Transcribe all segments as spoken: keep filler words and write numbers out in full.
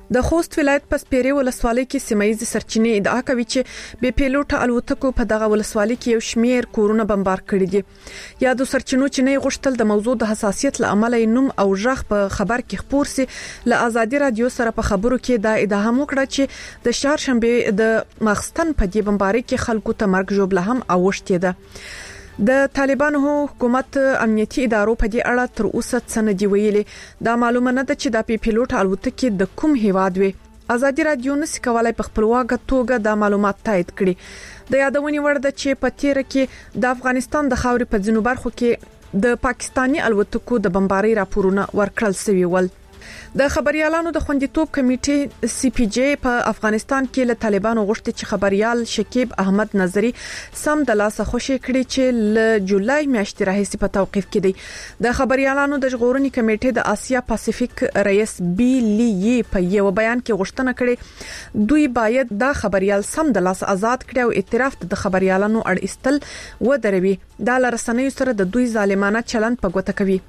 د خوست ولایت په سپیرې ولسوالۍ کې سیمایي سرچینې ادعا کوي چې بې پیلوټه الوتکو په دغه ولسوالۍ کې یو شمیر کورونه بمبار کړي دي. یا د سرچینو چې نه غوښتل د موضوع د حساسیت لامل نوم او ژغ په خبر کې خبر سي ل ازادي رادیو سره په خبرو کې دا ادعا هم وکړه چې د شارشنبه د ماخستن په دې بمبارۍ کې خلکو ته مرګ جوړه هم اوښتې ده. د طالبانو حکومت امنیتي ادارو په دې اړه تر اوسه څه نه دی ویلي. دا معلومه نه ده چې د پی پیلوټ الوتکې د کوم هیواد وي. ازادي رادیو نس کولای په خپلواکه توګه دا معلومات تایید کړي. د یادونې وړ ده چې په تیر کې د افغانستان د خاورې په ځینو برخو کې د پاکستانی الوتکو د بمبارۍ راپورونه ورکړل شوي ول. د خبريالانو د خوندیتوب کمیټې سی پی جی په افغانستان کې له طالبانو غوښتي چې خبريال شکیب احمد نظری سم د لاسه خوشي کړي چې ل جولای میاشتې راهیسې په توقيف کې دي. د خبريالانو د ژغورنې کمیټې د آسیا پاسفیک رئیس بی لی په یو بیان کې غوښتنه کړې دوی باید دا خبريال سم د لاسه آزاد کړي او اعتراف د خبريالانو اړ استل ودروي. دا لرسنوي سره د دوی ظالمانه چلند په ګوته کوي.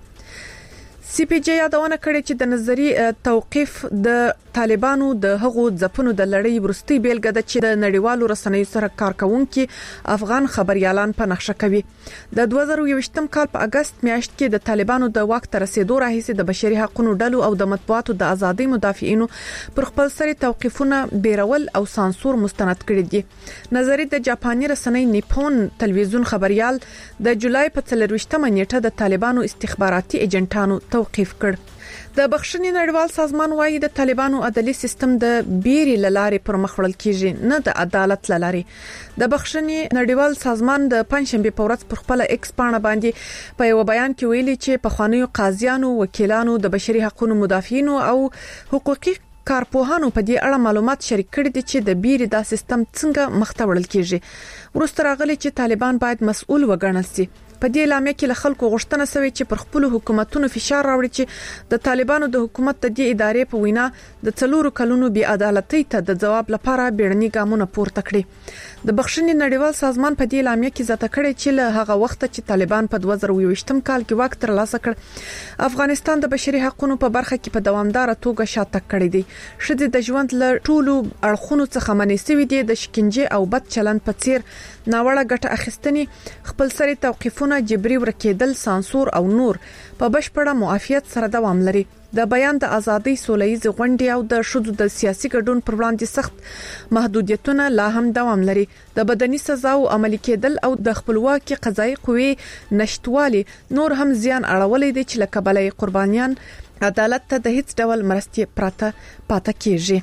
سی پی جی یادونه کړې چې د نظری توقيف د طالبانو د هغو ځپونو د لړۍ ورستي بیلګه ده چې د نړیوالو رسنیو سره کارکونکو افغان خبريالان په نقشه کوي. د دوه زره یوویشتم کال په اگست میاشت کې د طالبانو د واک تر رسیدو راهیسې د بشري حقوقو ډلو او د مطبوعاتو د ازادۍ مدافعینو پر خپل سری توقيفونه بیرول او سانسور مستند کړی دي. نظری د جاپاني رسنۍ نیپون تلویزیون خبريال د جولای په څلرویشتمه نیټه د طالبانو استخباراتي ایجنټانو توقيف کړ. د بخښنې نړیوال سازمان وايي د طالبانو عدالي سیستم د بیري لارې پر مخ وړل کیږي نه د عدالت لارې. د بخښنې نړیوال سازمان د پنځشنبه په ورځ پر خپل ایکس پاڼه باندې په یو بیان کې ویلي چې په خوانیو قاضیانو وکیلانو د بشري حقوقو مدافعینو او حقوقي کارپوهانو په دې اړه معلومات شریک کړي دي چې د بیري دا سیستم څنګه مخته وړل کیږي. ورسته راغلي چې طالبان باید مسؤل وګڼل شي. په دې لامل کې له خلکو غوښتنه شوې چې پر خپل حکومتونو فشار راوړي چې د طالبانو د حکومت د دې ادارې په وینا د څلورو کلونو بې عدالتۍ ته د جواب لپاره بیړني ګامونه پورته کړي. د بخښنې نړیوال سازمان په دې لامل کې زیاته کړې چې له هغه وخت چې طالبان په دوه زره یوویشتم کال کې واک ترلاسه کړ افغانستان د بشري حقوقو په برخه کې په دوامدار توګه شاته کړی دی. شدید د ژوند له ټولو اړخونو څخه منې سوي دي. د شکنجه او بد چلند په څیر ناوړه ګټه اخیستنې خپل سری توقيفونه جبري ورکېدل سانسور او نور په بشپړه معافیت سره دوام لري. د بیان د ازادۍ سولهیز غونډې او د شذو د سیاسي ګډون پر وړاندې سخت محدودیتونه لا هم دوام لري. د بدني سزا او عملي کېدل او د خپلواکي قضایي قوې نشټوالي نور هم زیان اړولې دي چې لکبلې قربانیان عدالت ته د هیڅ ډول مرستې پراته پاتې کیږي.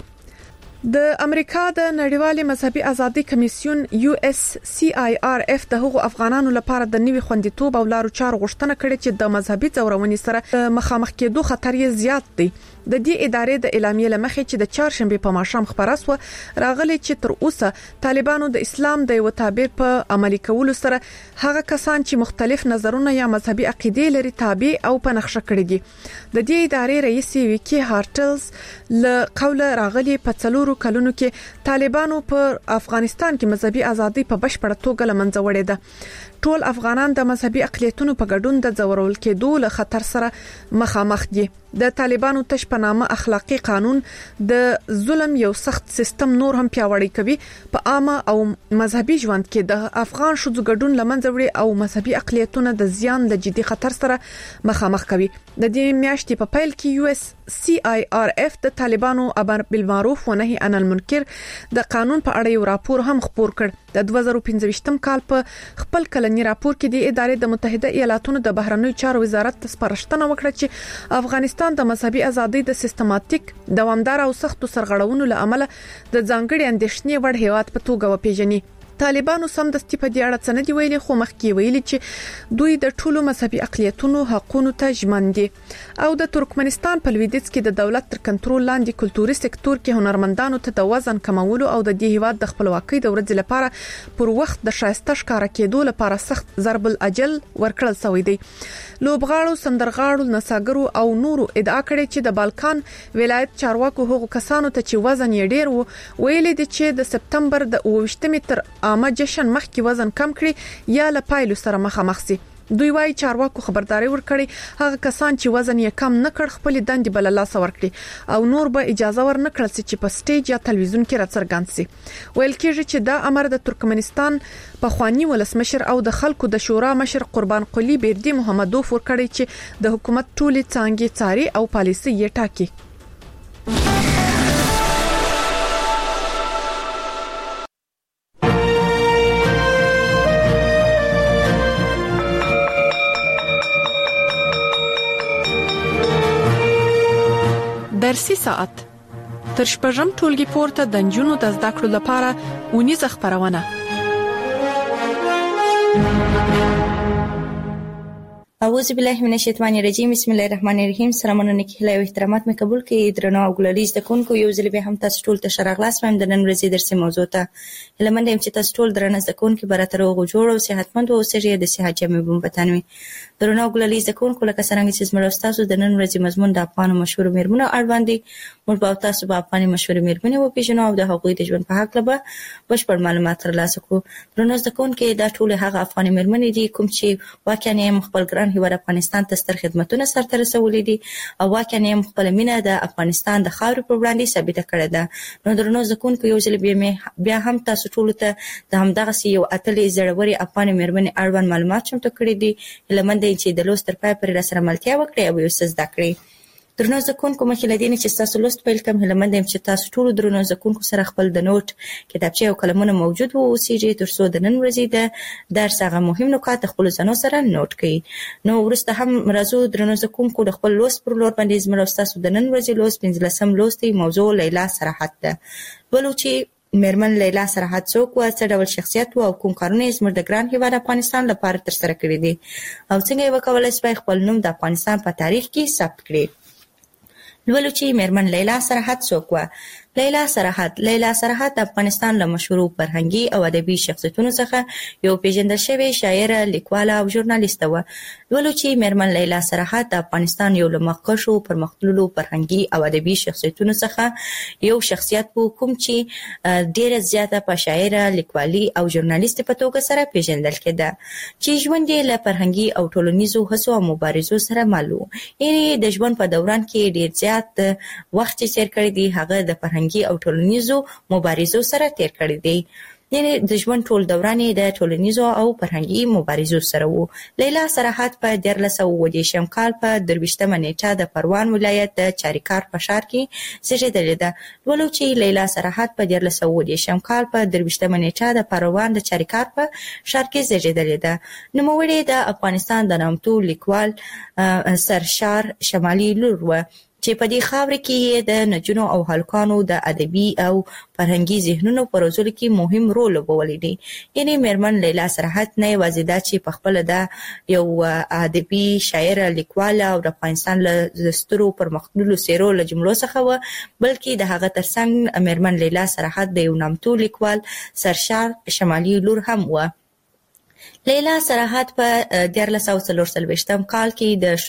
د امریکا د نړیوال مذهبي ازادي کمیسیون یو اس سی آی آر اف د هغو افغانانو لپاره د نوي خوندیتوب او لارو چارو غوښتنه کړې چې د مذهبي ځورونې سره مخامخ کېدو خطر یې زیات دی. د دې ادارې د اعلامیې لمخې چې د چهارشنبه په ماښام خبره سو راغلي چې تر اوسه طالبانو د اسلام د یو تعبیر په عملي کولو سره هغه کسان چې مختلف نظرونه یا مذهبي عقیده لري تابع او په نقشه کړی دي. د دې ادارې رئیس ویکی هارټلز له قوله راغلي په څلورو کلونو کې طالبانو په افغانستان کې مذهبي ازادي په بشپړه توګه لمنځه وړې ده. ټول افغانان د مذهبي اقلیتونو په ګډون د ځورول کېدو له خطر سره مخامخ دي. د طالبانو تش په نامه اخلاقی قانون د ظلم یو سخت سیستم نور هم پیاوړی کوي. په عامه او مذهبي ژوند کې د افغان شذو ګډون لمنځه وړي او مذهبي اقلیتونه د زیان له جدي خطر سره مخامخ کوي. د دې میاشتې په پیل کې یو اس سی آی آر اف د طالبانو امر بالمعروف و نهي عن المنکر د قانون په اړه یو راپور هم خپور کړ. د دوه زره پنځه کال په خپل کلنی راپور کې د ادارې د متحده ایالاتونو د بهرنیو چارو وزارت ته سپارښتنه وکړه چې افغانستان د مذهبي ازادۍ د سیستماتیک دوامدار او سختو سرغړونو له امله د ځانګړي اندېښنې وړ هیواد په توګه وپیژني. طالبانو سمدستي په دې اړه څه نه دی ویلي خو مخکې ویلي چې دوی د ټولو مذهبي اقلیتونو حقوقو ته ژمن دي او د ترکمنستان په لویدیځ کې د دولت تر کنټرول لاندې کلتوري سکتور کې هنرمندانو ته د وزن کمولو او د دې هیواد د خپلواکۍ د ورځې لپاره پر وخت د شایسته ښکارا کېدو لپاره سخت ضرب الاجل ورکړل شوی دی. لوبغاړو سندرغاړو نڅاګرو او نورو ادعا کړې چې د بالکان ولایت چارواکو هغو کسانو ته چې وزن یې ډیر وو ویلي دي چې د سپتمبر د اووه ویشتمې تر عامه جشن مخکې وزن کم کړي یا له پایلو سره مخامخ شي. دوی وايي چارواکو خبرداري ورکړي هغه کسان چې وزن یې کم نه کړ خپل دندې بل لاس ورکړي او نور به اجازه ورنکړل چې په سټیج یا تلویزیون کې راڅرګند شي. ویل کېږي چې دا امر د ترکمنستان په خواني ولسمشر او د خلکو د شورا مشر قربان قلی بیردی محمدوف ورکړي چې د حکومت ټولې څانګې څاري او پالیسي یې ټاکي. درسي ساعت تر شپږم ټولګي پورته د نجونو د زده کړو لپاره اونیزه خبرونه. اعوذ بالله من الشیطان الرجیم. بسم الله الرحمن الرحیم. سلامونه نیکه او احترامات مې قبول کړئ. درنو او ګلریز د کونکو یو ځل به هم تاسو ټول ته شراغلاس وایم د نن ورځې درسي موضوع ته. لمنډه هم چې تاسو ټول درنه د کونکو براتر او جوړ او صحتمند او سړي د صحت جامې بم بتانوي. درنو او ګلریز د کونکو لکه څنګه چې زموږ تاسو د نن ورځې مضمون د افغان مشهور میرمنو اړوند دي. موږ به تاسو په افغان مشهور میرمنې او پیژنو او د حقوقي د ژوند په حق لبه بشپړ معلومات ترلاسه کړو. درنو د کونکو د ټول هغه افغان میرمنې دي کوم چې واقعا خپل ګران هیواد افغانستان ته ستر خدمتونه سرته رسولي دي او واقعا خپل مینه د افغانستان د خاور پر وړاندې ثابته کړې ده. نو درنو ځکونکو یو ځل بیا هم تاسو ټول ته د همدغه یو اتلې زړوري افغان میرمنې اړوند معلومات چمتو کړي دي. لمنده چې د لوست تر پای پورې سره ملتیا وکړي او یو څه زده کړي. درنو ځکونکو مخکې لدین چې تاسو لوست پیل کوم لمنده چې تاسو ټول درنو ځکونکو سره خپل د نوٹ کتابچه او قلمونه موجود وو اوسېږي ترڅو د نن ورځې د درس هغه مهم نکات خپل ځانو سره نوٹ کړئ. نو ورسته هم راځو درنو ځکونکو د خپل لوست پر لور باندې زموږ تاسو د نن ورځې لوست پنځلسم لوستي موضوع لیلا سراحت ده. ولو چې میرمن لیلا سراحت څوک و، څه ډول شخصیت و او کوم کارونه یې زموږ د ګران هیواد افغانستان لپاره ترسره کړي دي او څنګه یې وکولای شي خپل نوم د افغانستان په تاریخ کې ثبت کړي. ولو چې میرمن لیلا سراحت څوک و. لیلا سراحت لیلا سراحت د افغانستان له مشهور فرهنګي او ادبي شخصیتونو څخه یو پیژندل شوی شاعره، لیکواله او ژورنالیست و. ولو چې میرمن لیلا سراحت د افغانستان یو له مخکښو پرمختللو فرهنګي او ادبي شخصیتونو څخه یو شخصیت و کوم چې ډیره زیاته په شاعره، لیکوالي او ژورنالیست په توګه سره پیژندل کېده چې ژوند یې له فرهنګي او ټولنیزو هڅو او مبارزو سره مل و. یعنې د ژوند په دوران کې ډیر زیات وخت چې تیر کړی دی هغه د فرهنګي او ټولنیزو مبارزو سره تیر کړی دی. یعنې د ژوند ټول دوران یې د ټولنیزو او فرهنګي مبارزو سره و. لیلا سراحت په دیارلس سوه اووه دېرشم کال په درویشتمه نیټه د پروان ولایت د چاریکار په ښار کې زیږېدلې ده. ولو چې لیلا سراحت په دیارلس سوه اووه دېرشم کال په درویشتمه نیټه د پروان د چاریکار په ښار کې زیږېدلې ده. نوموړې د افغانستان د نامتو لیکوال سرشار شمالي لور و چې په دې خاوره کې د نجونو او هلکانو د ادبي او فرهنګي ذهنونو په روزلو کې مهم رول لوبولی دی. یعنې میرمن لیلا سراحت نه یوازې دا چې په خپله د یو ادبي شاعره، لیکواله او د افغانستان له سترو پرمختللو څېرو له جملو څخه وه، بلکې د هغه ترڅنګ میرمن لیلا سراحت د یو نامتو لیکوال سرشار شمالي لور هم وه. لیلا سراحت په دیارلس سوه څلور څلوېښتم کال کې د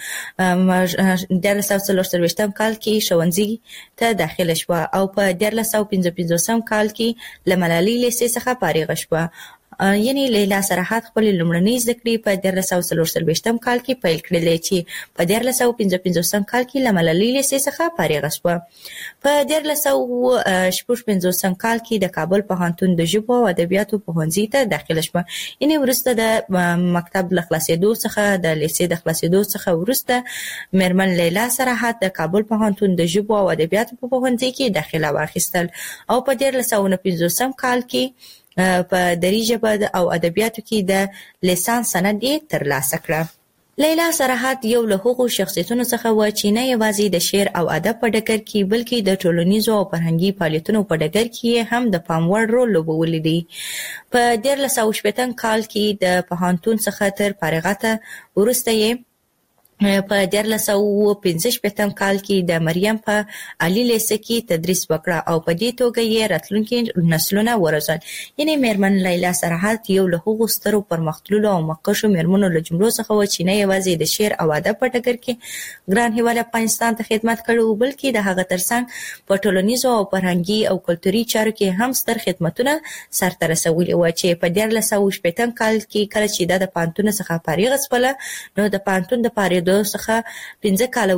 ښځو دیارلس سوه څلور څلوېښتم کال کې ښوونځي ته داخله شوه او په دیارلس سوه پنځه پنځوسم کال کې له ملالۍ لیسې څخه فارغه شوه. یعنې لیلا سراحت خپلې لومړنۍ زده کړې په دیارلس سوه څلور څلوېښتم کال کې پیل کړلې چې په دیارلس سوه پنځه پنځوسم کال کې له ملالۍ لیسې څخه فارغه شوه. په دیارلس سوه شپږ پنځوسم کال کې د کابل پوهنتون د ژبو او ادبیاتو پوهنځي ته داخله شوه. یعنې وروسته د مکتب له خلاصېدو څخه د لیسې د خلاصېدو څخه وروسته میرمن لیلا سراحت د کابل پوهنتون د ژبو او ادبیاتو په پوهنځي کې داخله واخیستل او په دیارلس سوه پنځوسم کال کې په دري ژبه او ادبیاتو کې د لیسانس سند یې ترلاسه کړه. لیلا سراحت یو له هغو شخصیتونو څخه و چې نه یوازې د شعر او ادب په ډګر کې بلکې د ټولنیزو او فرهنګي فعالیتونو په ډګر کې هم د پام وړ رول لوبولی دی. په دیارلس سوه شپېتم کال کې د پوهنتون څخه تر فارغته وروسته یې په دیارلس سوه پنځه شپېتم کال کې د مریم په علي لیسه کې تدریس وکړه او په دې توګه یې راتلونکي نسلونه وروزل. یعنې میرمن لیلا سرحد یو له هغو سترو پرمختللو او مخکښو میرمنو له جملو څخه وه چې نه یوازې د شعر او ادب په ډګر کې ګران هیواد افغانستان ته خدمت کړی و، بلکې د هغه ترڅنګ په ټولنیزو او فرهنګي او کلتوري چارو کې هم ستر خدمتونه سرته رسولي وه چې په دیارلس سوه شپېتم کال کې کله چې دا د پوهنتون څخه فارغه شوله نو د پوهنتون د فارغېدو څخه پنځه کاله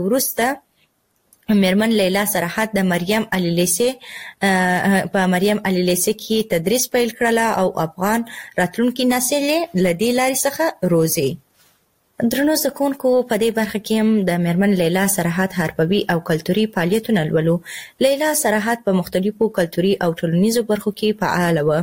وروسته میرمن لیلا سرحد د مریم علي لیسه په مریم علي لیسه کې تدریس پیل کړله او افغان راتلونکي نسل یې له دې لارې څخه روزي. درنو زده کوونکو، په دې برخه کې هم د میرمن لیلا سرحد حرفوي او کلتوري فعالیتونه لولو. لیلا سرحد په مختلفو کلتوري او ټولنیزو برخو کې فعاله وه.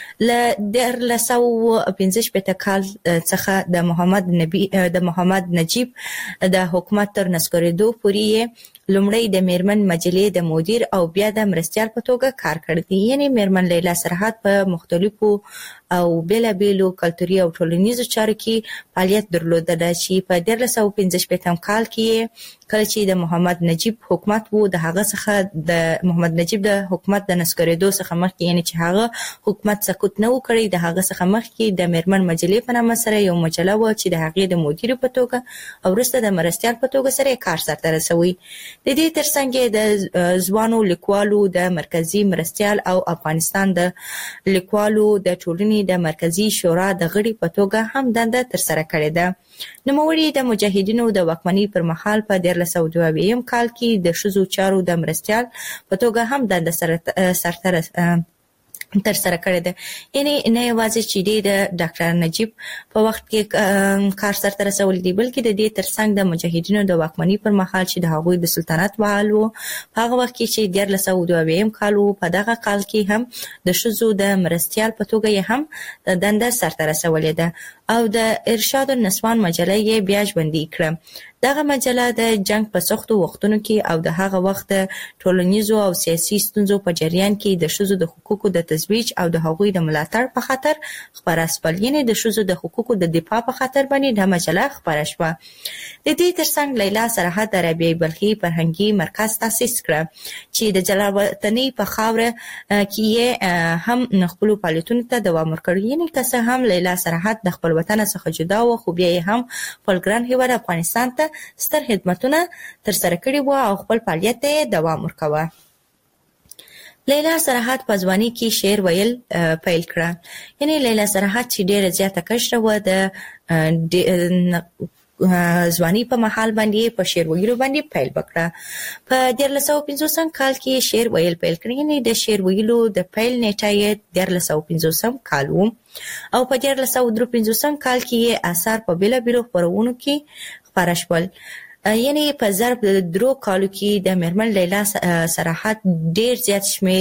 له دیارلس سوه پنځه شپېته کال څخه د محمد نبی د محمد نجیب د حکومت تر نسکورېدو پورې لومړی د میرمن مجلې د مدیر او بیا د مرستیال په توګه کار کړی دی. یعنې میرمن لیلا سرحد په مختلفو او بېلابېلو کلتوري او ټولنیزو چارو کې فعالیت درلودله چې په دیارلس سوه پنځه شپېتم کال کې کله چې د محمد نجیب حکومت و د هغه څخه د محمد نجیب د حکومت د نسکورېدو څخه مخکې، یعنې چې هغه حکومت سقوط نه و کړی، د هغه څخه مخکې د میرمن مجلې په نامه سره یو مجله وه چې د هغې د مدیر په توګه او وروسته د مرستیال په توګه سره یې کار سرته رسوي. د دې ترڅنګ یې د ځوانو لیکوالو د مرکزي مرستیال او افغانستان د لیکوالو د ټولنې د مرکزي شورا د غړي په توګه هم دنده ترسره کړې ده. نوموړي د مجاهدینو د واکمنۍ پر مهال په دیارلس سوه دوه اویایم کال کې د ښځو چارو د مرستیال په توګه هم دنده سرته ترسره کړې ده. یعنې نه یوازې چې دی د ډاکټر نجیب په وخت کې کار سرته رسولی دی، بلکې د دې ترڅنګ د مجاهدینو د واکمنۍ پر مهال چې د هغوی د سلطنت فعال و، په هغه وخت کې چې دیارلس سوه دوه اویایم کال و، په دغه کال کې هم د ښځو د مرستیال په توګه یې هم دنده سرته رسولې ده او د ارشاد النسوان مجله یې بیا ژوندۍ کړه. دغه مجله د جنگ په سختو وختونو کې او د هغه وخت د ټولنیزو او سیاسي ستونزو په جریان کې د ښځو د حقوقو د ترویج او د هغوی د ملاتړ په خاطر خپره شول. یعنې د ښځو د حقوقو د دفاع په خاطر باندې دا مجله خپره شوه. د دې ترڅنګ لیلا سرحد د رابعه بلخي فرهنګي مرکز تاسیس کړه چې د جلال وطنۍ په خاوره کې یې هم خپلو فعالیتونو ته دوام ورکړ. یعنې که څه هم لیلا سرحد د خپل وطن څخه جدا و، خو بیا یې هم خپل ګران هیواد افغانستان ته ستر خدمتونه ترسره کړي وو او خپل فعالیت ته دوام ورکاوه. لیلا سرحد په ځوانۍ کې شعر ویل پیل کړه. یعنې لیلا سرحد چې ډېره زیاته کشره وه، د ځوانۍ په مهال باندې په شعر ویلو باندې پیل وکړه. په دیارلس سوه پنځوسم کال کې شعر ویل پیل کړ. یعنې د شعر ویلو د پیل نیټه یې دیارلس سوه پنځوسم کال و او په دیارلس سوه درې پنځوسم کال کې یې اثار په بېلابېلو خپرونو کې خپاره شول. یعنې په ضرب د درو کالو کې د میرمن لیلا سرحد ډېر زیات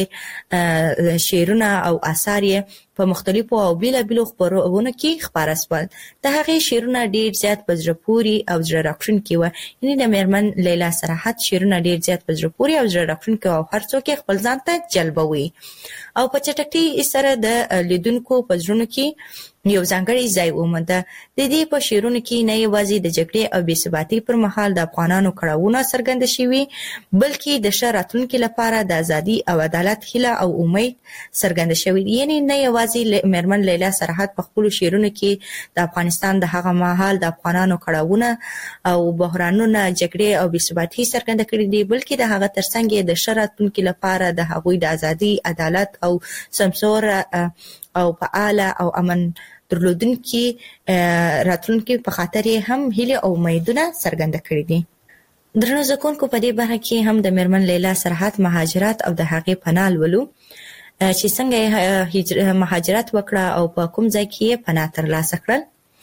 شمېر شعرونه او اثار یې په مختلفو او بېلابېلو خپرونو کې خپاره شول. د هغې شعرونه ډېر زیات په زړه پورې او زړه راښکونکي وه. یعنې د میرمن لیلا سرحد شعرونه ډېر زیات په زړه پورې او زړه راښکونکي او هر څوک یې خپل ځان ته جلبوي او په چټکۍ سره د لیدونکو په زړونو کې یو ځانګړی ځای ومونده. د دې په شعرونو کې نه یوازې د جګړې او بې ثباتۍ پر مهال د افغانانو کړاوونه څرګنده شوي، بلکې د ښه راتلونکي لپاره د ازادي او عدالت هیله او امید څرګنده شوي. یعنې نه یوازې میرمن لیلا سرحد په خپلو شعرونو کې د افغانستان د هغه مهال د افغانانو کړاوونه او بحرانونه، جګړې او بې ثباتۍ څرګنده کړي دي، بلکې د هغه ترڅنګ یې د ښه راتلونکي لپاره د هغوی د ازادي، عدالت او سمسوره او فعاله او امن درلودونکي راتلونکي په خاطر یې هم هیلې او امیدونه څرګنده کړي دي. درنو زده کوونکو، په دې برخه کې هم د میرمن لیلا سرحد مهاجرت او د هغې پناه لولو چې څنګه یې مهاجرت وکړه او په کوم ځای کې یې پناه ترلاسه کړل.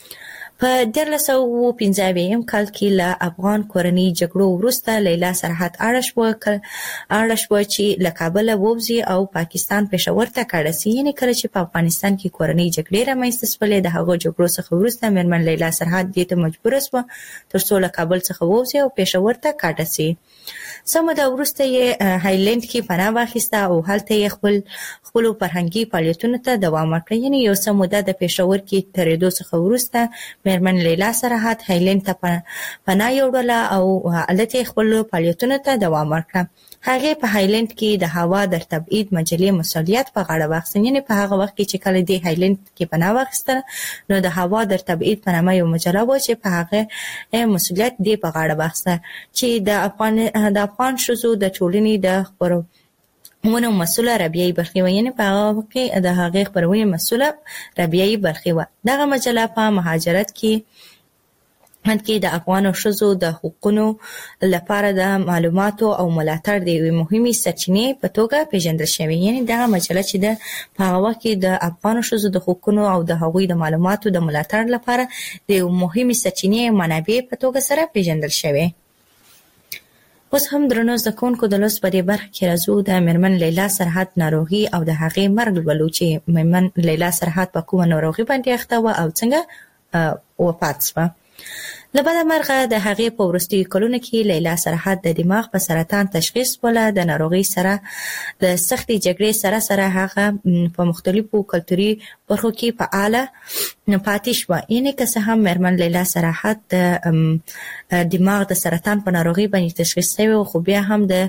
په دیارلس سوه پنځه اویایم کال کې له افغان کورنۍ جګړو وروسته لیلا سرحد اړه شوه اړه شوه چې له کابله ووځي او پاکستان پېښور ته کډه سي. یعنې کله چې په افغانستان کې کورنۍ جګړې رامنځته شولې، د هغو جګړو څخه وروسته میرمن لیلا سرحد دې ته مجبوره شوه تر څو له کابل څخه ووځي او پېښور ته کډه سي. څه موده وروسته یې هایلند کې پناه واخیسته او هلته یې خپل خپلو فرهنګي فعالیتونو ته دوام ورکړ. یعنې یو څه موده د پېښور کې تېرېدو څخه وروسته مېرمن لیلا سرحد هایلند ته پناه یوړله او هلته خپل فعالیتونو ته دوام ورکړ. هغه په هایلند کې د هوا د تبعید مجلې مسؤلیت په غاړه واخیست. یعنی په هغه وخت کې چې کله د هایلند کې پناه واخیستل نو د هوا د تبعید په نامه یو مجله و چې په هغه مسؤلیت دی په غاړه واخیسته چې د افغان د افغان شوزو د ټولنې د خبرو ونه مسوله ربیعي برخي و. یعنی په هغه وخت کې د هغه خبرونه مسوله ربیعي برخي و. دغه مجله په مهاجرت کې هند کې د افغان شوزو د حقوقو لپاره د معلوماتو او ملاتړ د یوې مهمې سرچینې په توګه پیژندل شوې. یعنی دغه مجله چې د په هغه وخت کې د افغان شوزو د حقوقو او د هغوی د معلوماتو د ملاتړ لپاره د یوې مهمې سرچینې منابع په توګه سره پیژندل شوې. اوس هم درنو زده کوونکو د لوست په دې برخه کې راځو د مېرمن لیلا سرحد ناروغي او د هغې مرګ لولو چې مېرمن لیلا سرحد په کومه ناروغي باندې اخته وه او څنګه وفات شوه. له بده مرغه د هغې په وروستیو کلونو کې لیلا سرحد د دماغ په سرطان تشخیص وله. د ناروغۍ سره د سختې جګړې سره سره هغه په مختلفو کلتوري برخو کې فعاله پاتې شوه. یعنې که څه هم مېرمن لیلا سرحد د دماغ د سرطان په ناروغۍ باندې تشخیص شوې وه، خو بیا هم د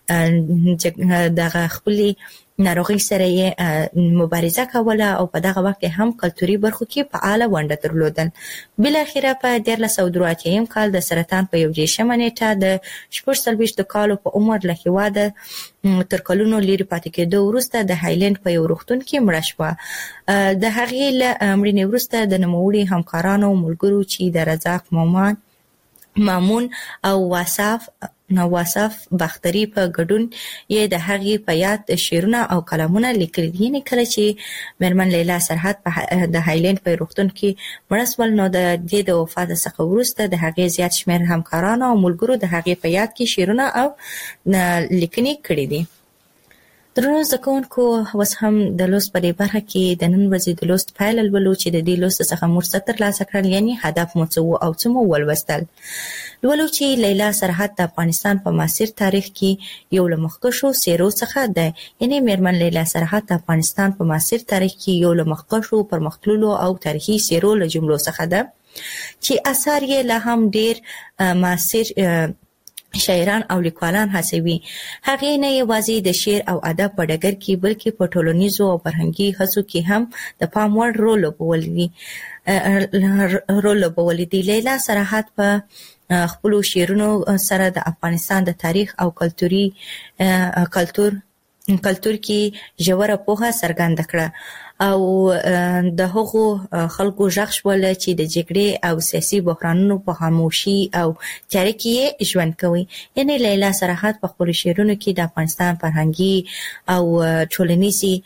دغه خپلې ناروغي سره یې مبارزه کوله او په دغه وخت هم کلتوري برخو کې فعاله ونډه درلودل. بالاخره په دیارلس سوه دوه اتیا کال د سرطان په یویشمه نیټه د شپږ څلوېښتو کالو په عمر له هېواده تر کلونو لرې پاتې کېدو وروسته د هایلند په یو روغتون کې مړه شوه. د هغې له مړینې وروسته د نوموړي همکارانو او ملګرو چې د رزاق مومان مامون او واصف نواصف باختري په ګډون یې د هغې په یاد شعرونه او کلامونه لیکلي. یعنې کله چې مېرمن لیلا سرحد د هایلند په روغتون کې مړه شول نو د دې د وفات څخه وروسته د هغې زیات شمېر همکارانو او ملګرو د هغې په یاد کې شعرونه او لیکنې کړي دي. درنو زده کوونکو، اوس هم د لوست په دې برخه کې د نن ورځې د لوست پایله لولو چې د دې لوست څخه موږ څه ترلاسه کړل، یعنې هدف مو څه و او څه مو ولوستل. لولو چې لیلا سرحد د افغانستان په معاصر تاریخ کې یو له مخکښو څېرو څخه ده. یعنې مېرمن لیلا سرحد د افغانستان په معاصر تاریخ کې یو له مخکښو پرمختللو او تاریخي څېرو له جملو څخه ده چې اثار یې لا هم ډېر معاصر شاعران او لیکوالان هڅوي. هغې نه یوازې د شعر او ادب په ډګر کې بلکې په ټولنیزو او فرهنګي هڅو کې هم د پام وړ رول لوبولی رول لوبولی دی. لیلا سرحد په خپلو شعرونو سره د افغانستان د تاریخ او کلتوري کلتور کلتور کې ژوره پوهه څرګنده کړه او د هغو خلکو غږ شول چې د جګړې او سیاسي بحرانونو په خاموشي او تیاره کې ژوند کوي. یعنې لیلا سرحد په خپلو شعرونو کې د افغانستان فرهنګي او ټولنیزي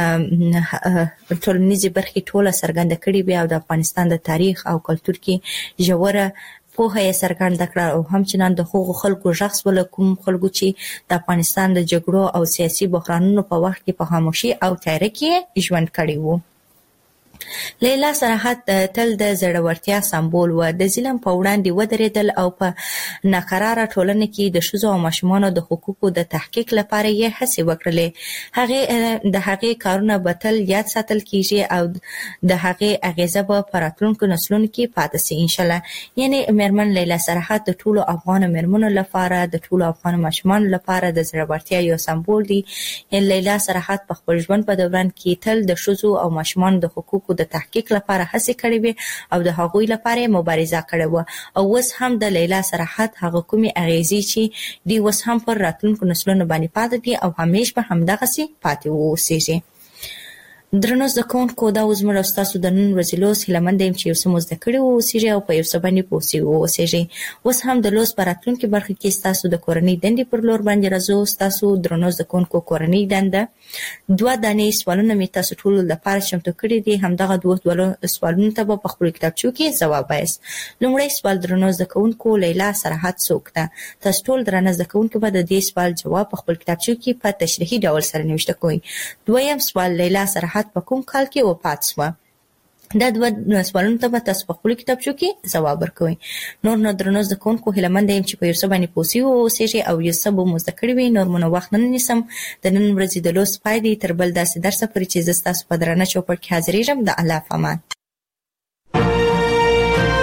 ټولنیزي برخې ټوله څرګنده کړې وې او د افغانستان د تاریخ او کلتور کې ژوره پوهه یې څرګنده کړه او همچنان د هغو خلکو غږ شول کوم خلکو چې د افغانستان د جګړو او سیاسي بحرانونو په وخت کې په خاموشي او تیاره کې ژوند کړی وو. لیلا سرحد تل د زړورتیا سمبول و. د ظلم په وړاندې ودرېدل او په ناقراره ټولنه کې د ښځو او ماشومانو د حقوقو د تحقیق لپاره یې هڅې وکړلې. هغې د هغې کارونه به تل یاد ساتل کیږي او د هغې اغیزه به په راتلونکو نسلونو کې پاتې سي انشاءالله. یعنې مېرمن لیلا سرحد د ټولو افغان مېرمنو لپاره د ټولو افغان ماشومانو لپاره د زړورتیا یو سمبول دی. لیلا سرحد په خپل ژوند په دوران کې تل د ښځو او ماشومانو د حقوقو د تحقیق لپاره هڅې کړې وې او د هغوی لپاره مبارزه کړې وه او اوس هم د لیلا سرحد هغه کومې اغیزې چې دی اوس هم پر راتلونکو نسلونو باندې پاتې دي او همیش به همدغسې پاتې واوسېږي. درنو زده کوونکو، دا اوس زموږ او ستاسو د نن ورځې لوست هیله منده یم چې یو څه مو زده کړي واوسېږي او په یو څه باندې پوه سوي واوسېږي. اوس هم د لوست په راتلونکي برخه کې ستاسو د کورنۍ دندې پر لور باندې راځو. ستاسو درنو زده کوونکو کورنۍ دنده دوه دانې سوالونه مې تاسو ټولو لپاره چمتو کړي دي. همدغه دوه سوالونو ته به په خپلو کتابچو کې ځواب وایاست. لومړی سوال: درنو زده کوونکو، لیلا سرحد څوک ده؟ تاسو ټول درنه زده کوونکو به د دې سوال جواب په خپل کتابچو کې په تشریحي ډول سره نوشته کوئ. دویم سوال: لیلا سرحد په کوم کال کې وفات شوه؟ دا دوه سوالونو ته به تاسو په خپلو کتابچو کې ځواب ورکوئ. نور نو درنو زده کوونکو، هیله منده یم چې په یو څه باندې پوه سوي واوسېږئ او یو څه به مو زده کړي وي. نور مو نه وخت نه نیسم. د نن ورځې د لوست پای دی. تر بل داسې درسه پورې چې زه ستاسو په درانه چوپړ کې حاضرېږم. د الله په امان.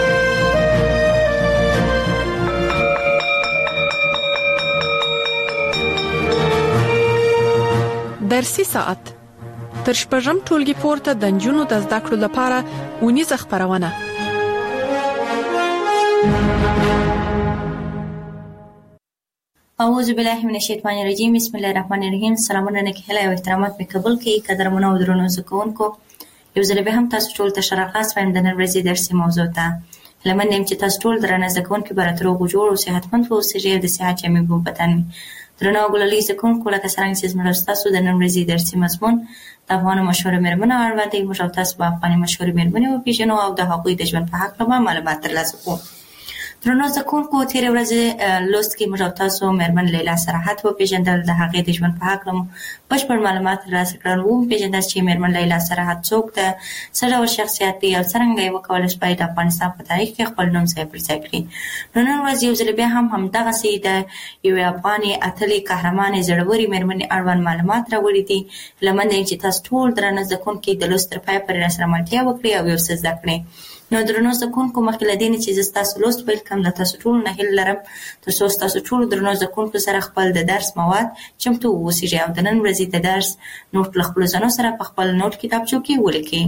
درسي ساعت تر شپږم ټولګي پورته د نجونو د زده کړو لپاره ونیزه خبرونه. اعوذ بالله من الشیطان الرجیم. بسم الله الرحمن الرحیم. سلامونه نکهله او احترامات می قبول کړئ قدرمنو او درنو زکونکو. یو ځل به هم تاسو ټول ته شرافت وایم د نن ورځې درسي موضوع ته. لمن نیم چې تاسو ټول درنه زکونکو براترو جوړ او صحتمند اوسئ او د صحت جامې بو پتن. درنو غللي زکونکو لکه څنګه چې زموږ تاسو د نن ورځې درسي مضمون د افغان مشهور مېرمنو اړوند دی. موږ تاسو په افغان مشهور مېرمنې او پیژنو او د هغوی د ژوند په حق له معلومات ترلاسه کوو. درنو زکونکو تیر ورځ لوست کې موږ تاسو مېرمن لیلا صراحت و پیژندل د هغې د ژوند په حق له بشپړ معلومات ترلاسه کړل. و پیژندل چې مېرمن لیلا صراحت څوک ده، څه ډول شخصیت دی او څرنګه یې وکولای شي د افغانستان په تاریخ کې خپل نوم ځای پر ځای کړي. نن ورځ یو ځل بیا هم همدغسې د یوې افغانې اتلې قهرمانې زړورې مېرمنې اړوند معلومات راوړي دي. هیله مند یم چې تاسو ټول درنه زکونکي د لوست تر پایه پورې راسره ملتیا وکړئ او یو څه زده کړئ. نو درنو زکونکو مخکې له دې نه چې زه ستاسو لوست پیل کړم له تاسو ټولو نه هیله لرم تر څو ستاسو ټولو درنو زکونکو سره خپل د درس مواد چمتو واوسئ او د نن ورځې د درس نوټ له خپلو ځانو سره په خپل نوټ کتابچو کې ولیکئ.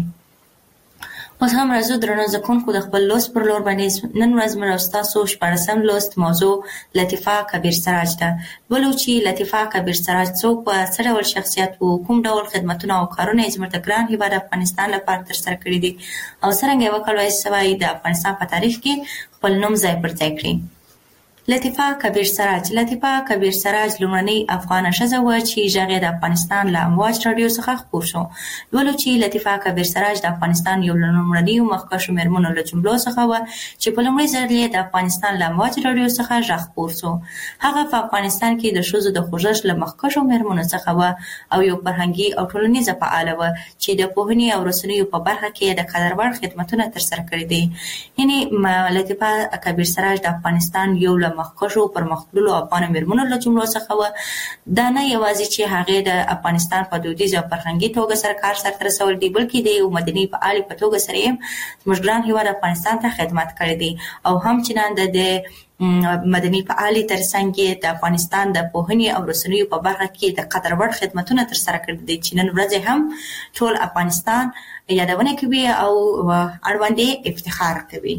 اوس هم راځو درنو زکونکو د خپل لوست پر لور باندې. نن ورځ موږ ستاسو شپاړسم لوست موضوع لطیفه کبیر سراج ده. ولو چې لطیفه کبیر سراج څوک و، څه ډول شخصیت و، کوم ډول خدمتونه او کارونه یې زموږ د ګران هېواد افغانستان لپاره ترسره کړي دي او څرنګه یې وکولای شوی د افغانستان په تاریخ کې خپل نوم ځای پر ځای کړي. لطیفه کبیر سراج. لطیفه کبیر سراج لومړنۍ افغانه ښځه وه چې غږ یې د افغانستان له امواج راډیو څخه خپور شو. ولو چې لطیفه کبیر سراج د افغانستان یو له لومړنیو مخکښو مېرمنو له جملو څخه وه چې په لومړي ځل یې د افغانستان له امواج راډیو څخه غږ خپور شو. هغه په افغانستان کې د ښځو د خوځښت له مخکښو مېرمنو څخه وه او یو فرهنګي او ټولنیزه فعاله وه چې د پوهنې او رسنیو په برخه کې د قدر وړ خدمتونه ترسره کړي دي. یعنې لطیفه کبیر سراج د افغانستان یو له مخکښو پرمختللو افغانو مېرمنو له جملو څخه وه. دا نه یوازې چې هغې د افغانستان په دودیزه او فرهنګي توګه سره کار سرته رسولی دی، بلکې د یو مدني فعالې په توګه سره یې زموږ ګران هېواد افغانستان ته خدمت کړی دی او همچنان د مدني فعالې تر څنګ یې د افغانستان د پوهنې او رسنیو په برخه کې د قدر وړ خدمتونه ترسره کړي دي چې نن ورځ هم ټول افغانستان یادونه کوي او اړوند یې افتخار کوي.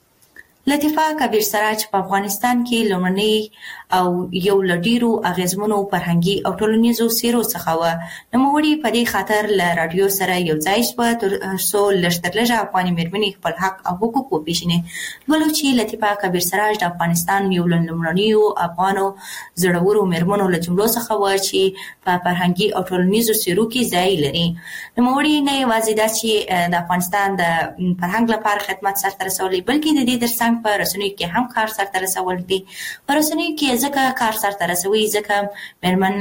لطیفه کبیر سراج په افغانستان کې لومړنۍ او یو له ډېرو اغېزمنو فرهنګي او ټولنیزو څېرو څخه وه. نوموړې په دې خاطر له راډیو سره یو ځای شوه تر څو لږ تر لږه افغاني مېرمنې خپل حق او حقوق وپېژني. ولو چې لطیفه کبیر سراج د افغانستان یو له لومړنیو افغانو زړورو مېرمنو له جملو څخه وه چې په فرهنګي او ټولنیزو څېرو کې ځای لري. نوموړې نه یوازې دا چې د افغانستان د فرهنګ لپاره خدمت سرته رسولی، بلکې د دې تر څنګ په رسنیو کې هم کار سرته رسول دي. په رسنیو کې ځکه کار سرته رسوي ځکه مېرمن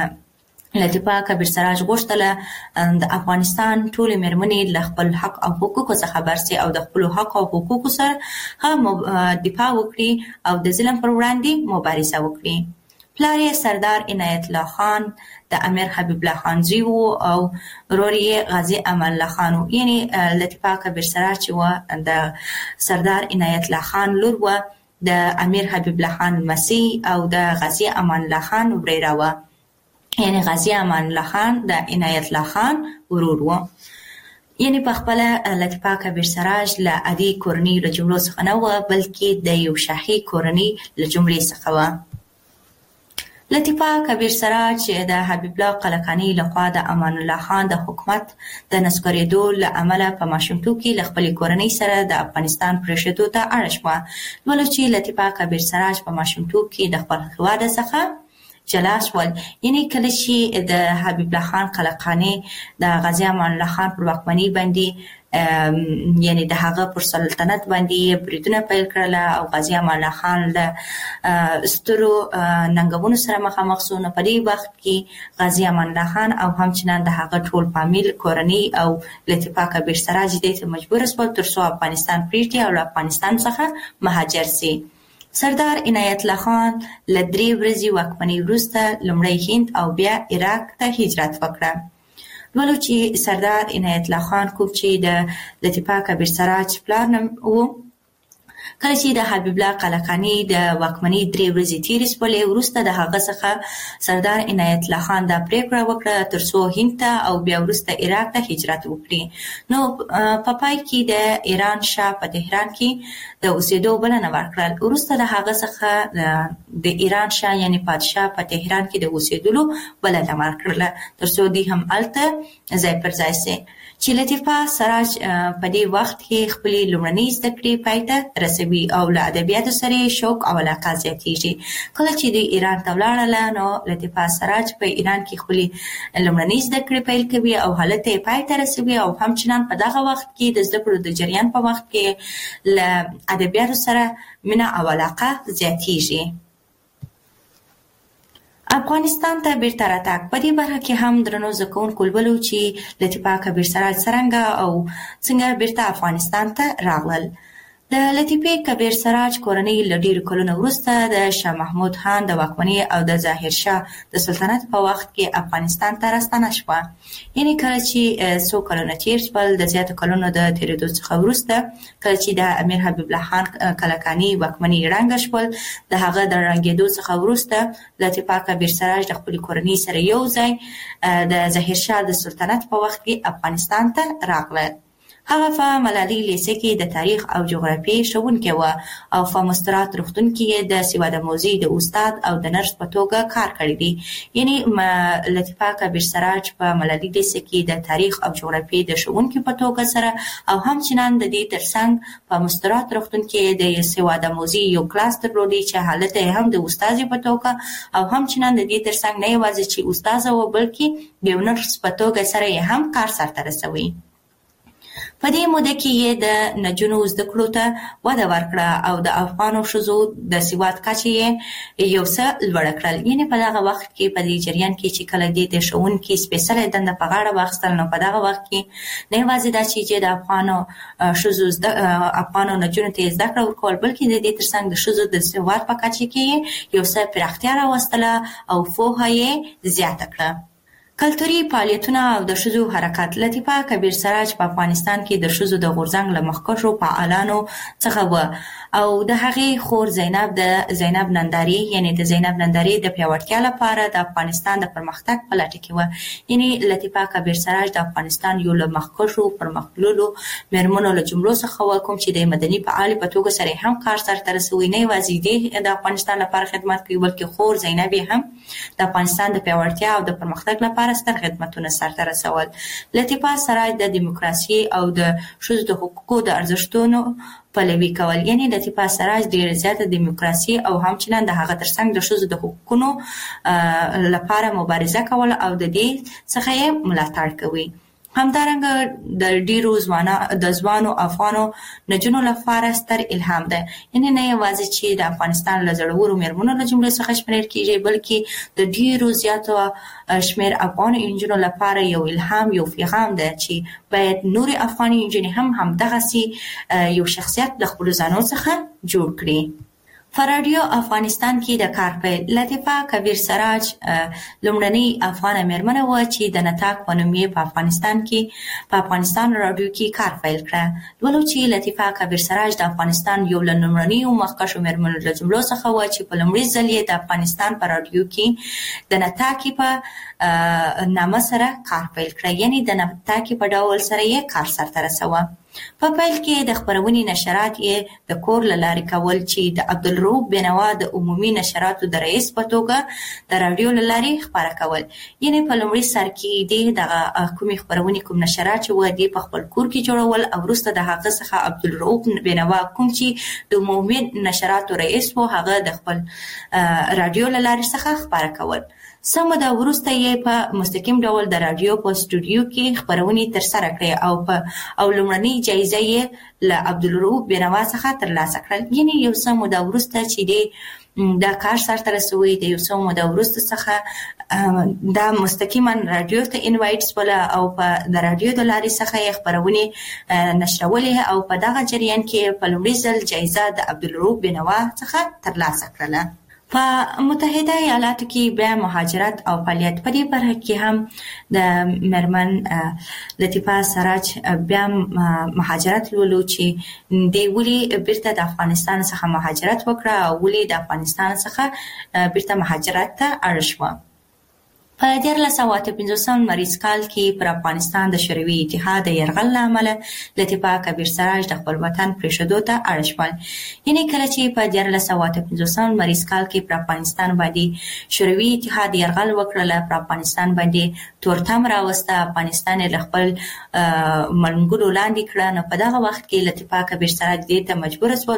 لطیفه کبیر سراج غوښتله د افغانستان ټولې مېرمنې له خپل حق او حقوقو څخه خبر سي او د خپلو حق او حقوقو سره هم دفاع وکړي او د ظلم پر وړاندې مبارزه وکړي. پلار یې سردار عنایت الله خان د امیر حبیب الله خان زوی و او ورور یې غازي امان الله خان و. یعنې لطیفه کبیر سراج چې وه د سردار عنایت الله خان لور وه، د امیر حبیب الله خان لمسۍ او د غازي امان الله خان وريره وه. یعنې غازي امان الله خان د عنایت الله خان ورور و. یعنې په خپله لطیفه کبیر سراج له عادي کورنۍ له جملو څخه نه وه، بلکې د یو شاهي کورنۍ له جملې څخه وه. لطیفه کبیر سراج د حبیب الله قلقاني لخوا د امان الله خان د حکومت د نسکورېدو له امله په ماشومتوب کې له خپلې کورنۍ سره د افغانستان پرېښودو ته اړ شوه. ولو چې لطیفه کبیر سراج په ماشومتوب کې د خپل هېواد څخه جلا شول. یعنې کله چې د حبیب الله خان قلقاني د غازي امان الله خان پر واکمنۍ باندې یعنی د هغه پر سلطنت باندې بریدونه پیل کړل او غازي امان الله خان له سترو ننګونو سره مخامخ شو. نو په دې وخت کې غازي امان الله خان او همچنان د هغه ټول فامیل کورنۍ او لطیفه کبیر سراج دې ته مجبور شول تر څو افغانستان پرېږدي او له افغانستان څخه مهاجر شي. سردار عنایت الله خان له درې ورځې واکمنۍ وروسته لومړی هند او بیا عراق ته هجرت وکړه. ولو چې سردار عنایت الله خان کوم چې د لطیفه کبیر سراج پلار نوم و، کله چې د حبیب الله قلقانی د واکمنۍ درې ورځې تیرې شولې وروسته د هغه څخه سردار عنایت الله خان دا پریکړه وکړه ترڅو هند ته او بیا وروسته عراق ته هجرت وکړي. نو په پای کې د ایران شاه په تهران کې د اوسېدو بلنه ورکړل. وروسته د هغه څخه د ایران شاه یعنی پادشاه په تهران کې د اوسېدلو بلنه ورکړله ترڅو دوی هم هلته ځای پر ځای شي. چې لطیفه سراج په دې وخت کې خپلې لومړنۍ زده کړې پای ته رسوي او له ادبیاتو سره شوق او علاقه زیاتېږي. کله چې د ایران ته ولاړله نو لطیفه سراج په ایران کې خپلې لومړنۍ زده کړې پیل کوي او هلته یې پای ته رسوي او همچنان په دغه وخت کې د زده کړو د جریان په وخت کې له ادبیاتو سره مینه او علاقه زیاتېږي. افغانستان ته بیرته راتګ په دې برخه کې هم درنو زده کوونکو ولولو چې لطیفه کبیر سراج څرنګه او څنګه بیرته افغانستان ته راغلل. د لطیفه کبیر سراج کورنۍ له ډېرو کلونو وروسته د شاه محمود خان د واکمنۍ او د ظاهر شاه د سلطنت په وخت کې افغانستان ته راستنه شوه. یعنې کله چې څو کلونه تېر شول د زیاتو کلونو د تېرېدو څخه وروسته کله چې د امیر حبیب الله خان کلکاني واکمنۍ ړنګه شول د هغه د ړنګېدو څخه وروسته لطیفه کبیر سراج د خپلې کورنۍ سره یو ځای د ظاهر شاه د سلطنت په وخت کې افغانستان ته راغله. هغه په ملالۍ لیسه کې د تاریخ او جغرافیې ښوونکې وه او په مسترات روغتون کې یې د سواد آموزي د استاد او د نرس په توګه کار کړی دی. یعنې لطیفه کبیر سراج په ملالۍ لیسه کې د تاریخ او جغرافیې د ښوونکي په توګه سره او همچنان د دې ترڅنګ په مسترات روغتون کې د سواد آموزي یو کلاس درلودی چې هلته یې هم د استادې په توګه او همچنان د دې ترڅنګ نه یوازې چې استاده وه بلکې د یو نرس په توګه سره یې هم کار سرته رسوي. په دې موده کې یې د نجونو زده کړو ته وده ورکړه او د افغانو ښځو د سواد کچه یې یو څه لوړه کړل. یعنې په دغه وخت کې په دې جریان کې چې کله دې د ښوونکي سپېڅلې دنده په غاړه واخیستل نو په دغه وخت کې نه یوازې دا چې د افغانو ښځو افغانو نجونو ته یې زده کړه ورکول بلکې د دې ترڅنګ د ښځو د سواد په کچه کې یو څه پراختیا راوستله او پوهه یې زیاته کړه. کلتوري فعالیتونه او د ښځو حرکت. لطیفه کبیر سراج په افغانستان کې د ښځو د غورځنګ له مخکښو فعالانو څخه وه او د هغې خور زینب د زینب ننداري یعنې د زینب ننداري د پیاوړتیا لپاره د افغانستان د پرمختګ په لټه کې وه. یعنې لطیفه کبیر سراج د افغانستان یو له مخکښو پرمختللو میرمنو له جملو څخه وه کوم چې د مدني فعالې په توګه سره هم کار سرته رسوي. نه یوازې دې د افغانستان لپاره خدمت کوي بلکې خور زینب هم د افغانستان د پیاوړتیا او د پرمختګ لپاره ستر خدمتونه سرته رسول. لطیفه سراج د دیموکراسي او د ښځو د حقوقو د ارزښتونو پلوي کول. یعنې لطیفه سراج ډېره زیاته دیموکراسي او همچنان د هغه ترڅنګ د ښځو د حقوقونو لپاره مبارزه کول او د دې څخه یې ملاتړ کوي. همدارنګه د ډیرو ځوانو د ځوانو افغانو نجونو لپاره ستر الهام ده. یعنې نه یوازې چې د افغانستان له زړورو میرمنو له جملې څخه شمېرل کېږي بلکې د ډیرو زیاتو شمېر افغان نجونو لپاره یو الهام یو پیغام ده چې باید نورې افغاني نجونې هم همدغسې یو شخصیت د خپلو ځانو څخه جوړ کړي. په رادیو افغانستان کې د کار پیل. لطیفه کبیر سراج لومړنۍ افغانه میرمنه وه چې د نطاق په نوم یې په افغانستان کې په افغانستان رادیو کې کار پیل کړه. لولو چې لطیفه کبیر سراج د افغانستان یو له لومړنیو مخکښو میرمنو له جملو څخه وه چې په لومړي ځل یې د افغانستان په رادیو کې د نطاقي په نامه سره کار پیل کړه. یعنې د نطاقي په ډول سره یې کار سرته رسوه. په پیل کې د خپرونې نشرات یې د کور له لارې کول چې د عبدالرؤف بینوا د عمومي نشراتو د رئیس په توګه د راډیو له لارې خپاره کول. یعنې په لومړي سر کې دې دغه کومې خپرونې کوم نشرات چې وه دې په خپل کور کې جوړول او وروسته د هغه څخه عبدالرؤف بینوا کوم چې د عمومي نشراتو رئیس و هغه د خپل راډیو له لارې څخه خپاره کول. څه موده وروسته یې په مستقیم ډول د راډیو په سټوډیو کې خپرونې ترسره کړې او په او لومړنۍ جایزه یې له عبدالرؤف بینوا څخه ترلاسه کړل. یعنې یو څه موده وروسته چې دی دا کار سرته رسوي د یو څه موده وروسته څخه دا مستقیما راډیو ته انوایټ شوله او په د راډیو د لارې څخه یې خپرونې نشرولې او په دغه جریان کې په لومړي ځل جایزه د عبدالرؤف بینوا څخه ترلاسه کړله. په متحده ایالاتو کې بیا مهاجرت او فعالیت په دې برخه کې هم د مرمن لطیفه سراج بیا مهاجرت لولو چې د ولي بیرته د افغانستان څخه مهاجرت وکړه او ولي د افغانستان څخه بیرته مهاجرت ته اړ شوه. په دیارلس سوه اته پنځوسم لمریز کال کې پر افغانستان د شوروي اتحاد د یرغل له امله لطیفه کبیر سراج د خپل وطن پرېښودو ته اړ شول. یعنې کله چې په دیارلس سوه اته پنځوسم لمریز کال کې پر افغانستان باندې شوروي اتحاد یرغل وکړل، پر افغانستان باندې تورتم راوسته، افغانستان له خپل منګولو لاندې کړه، نو په دغه وخت کې لطیفه کبیر سراج دې ته مجبور شو